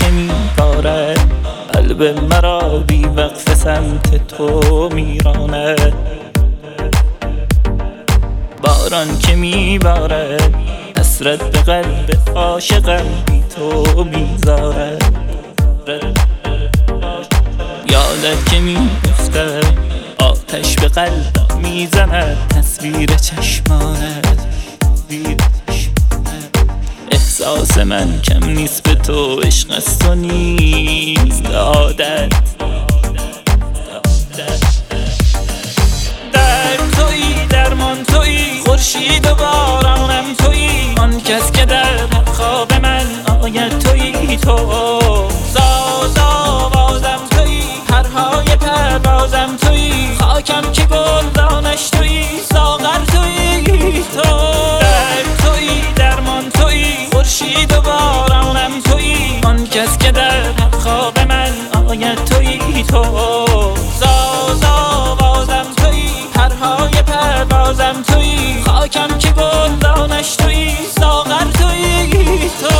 که میبارد قلب مرا بی وقف سمت تو میراند. باران که میبارد حسرت به قلب عاشقم بی تو میذارد. یادت که میگفتم آتش به قلبم میزند تصویر چشمانت. احساس من کم نیست به تو، عشق از تو نیست عادت. در تویی درمان تویی، خورشید و بارانم تویی، آن کس که در خواب من آید تویی. تو ساز آوازم تویی، پرهای پروازم تویی، خاکم که گلدانش تویی، ساغر تویی. تو در تویی درمان تویی، خورشید و بارانم تویی، آن کس که در خواب من آید تویی. تو ساز آوازم تویی، پرهای پروازم تویی، خاکم که گلدانش تویی، ساغر تویی. تو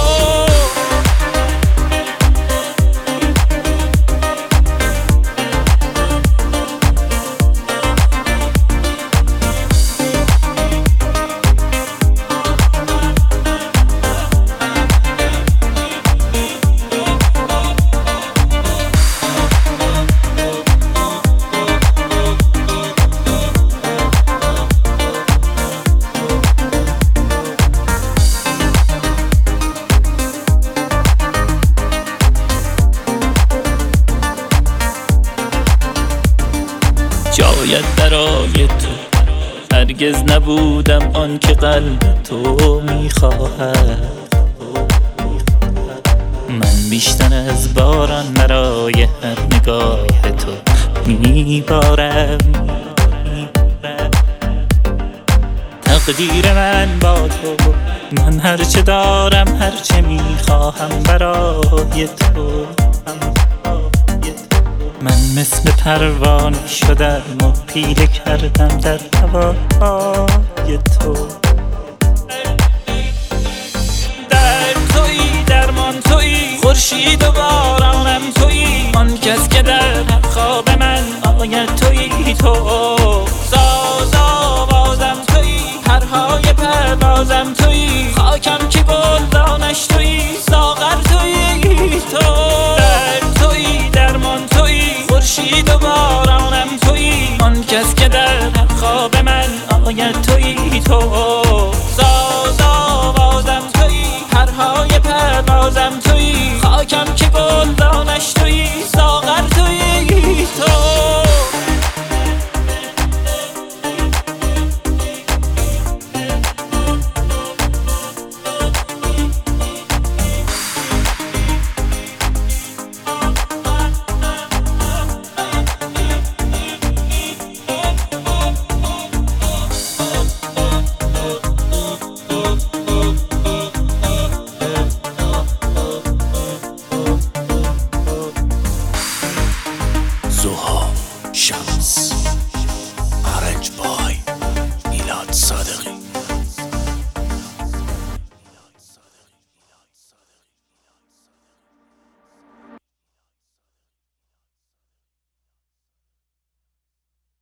شاید برای تو هرگز نبودم آن که قلب تو میخواهد. من بیشتر از باران برای هر نگاه تو میبارم. تقدیر من با تو، من هرچه دارم هرچه میخواهم برای تو. من مثل پروانه شدم و پیله کردم در هوای تو. در تویی درمان تویی، خورشید و بارانم تویی، آن کس که در خواب من آید تویی. تو ساز آوازم تویی، پرهای پروازم تویی،